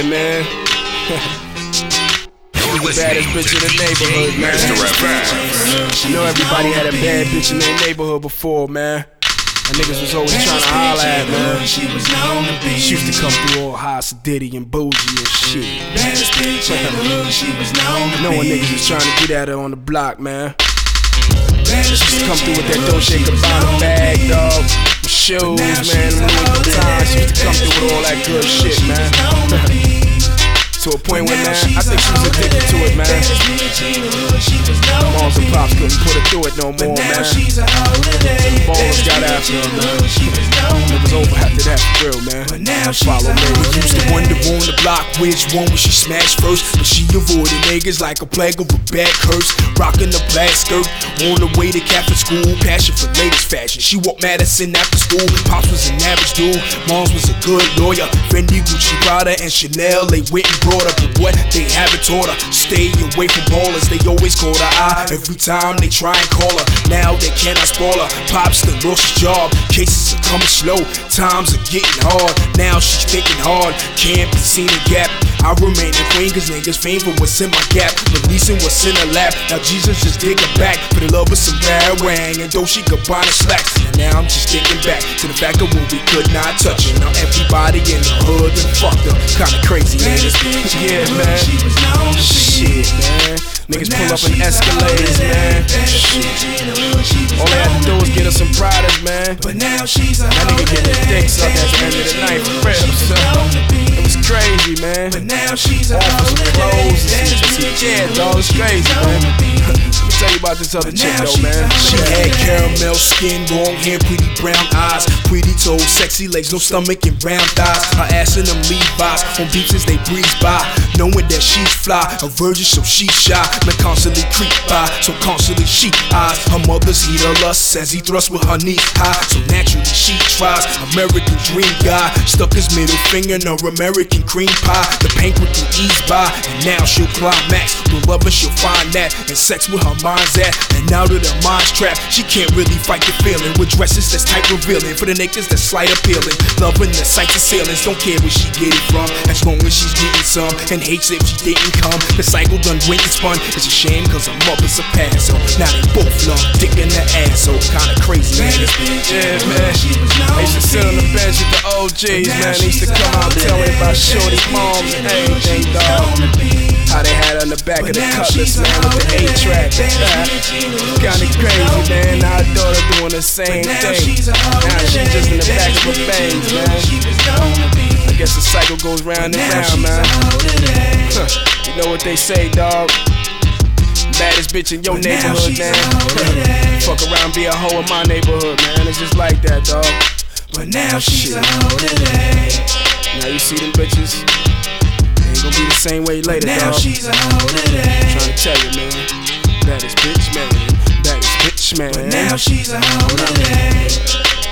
man. The baddest bitch in the neighborhood, man. You know everybody had a bad bitch in their neighborhood before, man. And niggas was always trying to holler at, man. She used to come through all high, sedity and bougie and shit. Knowing niggas was trying to get at her on the block, man. She used to come through with that Dolce & Gabbana bag, dog. Shoes, man, Louis Vuitton. She used to come through with all that good shit, man. To a point where, man, I think she was addicted to it, man. Moms and pops couldn't put her through it no more, man. The ballers got after her, man. It was over after that, for real, man. Follow me. We used to wonder on the block which one would she smash first, but she avoided niggas like a plague of a bad curse. Rocking the black skirt on the way to Catholic school, passion for latest fashion. She walked Madison after school. Pops was an average dude, Moms was a good lawyer. Fendi, Gucci, Prada, and Chanel, they went and brought up, but what they haven't taught her, stay away from ballers. They always call her eye every time they try and call her. Now they cannot spoil her. Pops done lost his job, cases are coming slow, times are getting hard. Now she's thinking hard, can't be seen a gap. I remain the queen cause niggas famed for what's in my gap, releasing what's in her lap. Now Jesus just dig her back for the love of some bad wang and though she could buy the slacks. And now I'm just thinking back to the fact of when we could not touch it. Now everybody in the hood and fucked up, kinda crazy, niggas. Yeah, man. Shit, man. Niggas pull up in Escalades, man. All they had to do was get us some Pradas, man. That nigga getting his dick sucked at the end of the night, for real, son. It was crazy, man. All for some clothes and yeah, dog, it's crazy, man. Let me tell you about this other chick, though, man. She had caramel skin, long hair, pretty brown eyes, pretty toes, sexy legs, no stomach and round thighs. Her ass in them Levi's, on beaches they breeze by, knowing that she's fly, a virgin so she's shy. Man constantly creep by, so constantly she eyes. Her mother's heat her lust as he thrusts with her knees high, so naturally she tries. American dream guy, stuck his middle finger in her American cream pie. The pain quickly ease by, and now she'll climax. The lover she'll find that, and sex with her mind's at. And now that her mind's trapped, she can't really fight the feeling. With dresses that's tight revealing, for the niggas that's slight appealing. Loving the sights of ceilings, don't care where she get it from, as long as she's getting some, and hates if she didn't come. The cycle done went and spun. It's a shame cause her mother's a pass, so now they both love dick in the ass, so kinda crazy, man. Yeah, man. They used to sit on the bench with the OGs, man. They used to come out and tell me about shorty moms and everything, dog. How they had on the back of the Cutlass, man, with the 8-track. Kinda crazy, man. Now her daughter doing the same thing. Now she just in the back of her bangs, man. I guess the cycle goes round and round, man. You know what they say, dog. Baddest bitch in your neighborhood, man. Fuck around, be a hoe in my neighborhood, man. It's just like that, dog. But now she's a hoe today. Now you see them bitches, they ain't gonna be the same way later, dog. Now she's a hoe today. I'm trying to tell you, man. Baddest bitch, man. Baddest bitch, man. But now she's a hoe today.